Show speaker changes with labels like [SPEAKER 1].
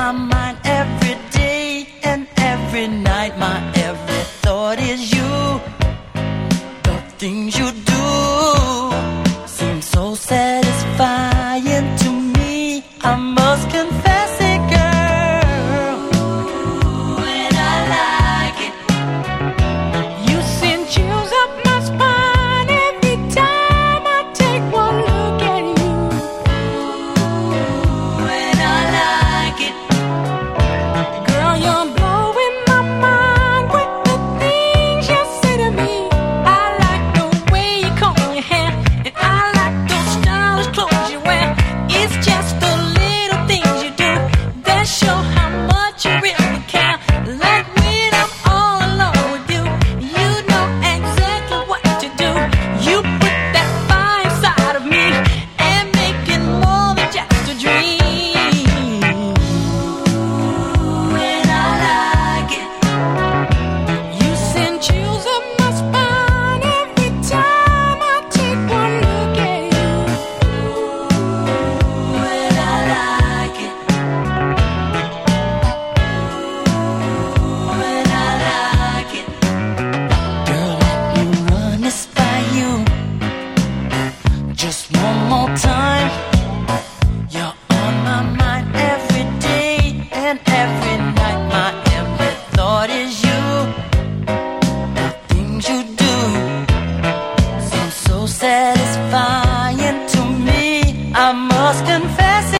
[SPEAKER 1] my mind every day and every night. My every thought is you. The things you do seem so satisfying to me. I must confess it, girl. And I like it. You send chills up my spine every time I take one look at you. And I like it. Girl, you're blowing my mind with the things you say to me. I like the way you comb your hair, and I like those stylish clothes you wear. It's just the little things you do that show how much you really care. Like when I'm all alone with you, you know exactly what to do. You put that fire inside of me and make it more than just a dream. And I like it. You send chills up my spine every time I take one look at you. And I like it. And I like it. Girl, let me run this by you just one more time. You're on my mind every day and every night. My every thought is you. The things you do seem so satisfying to me. I must confess.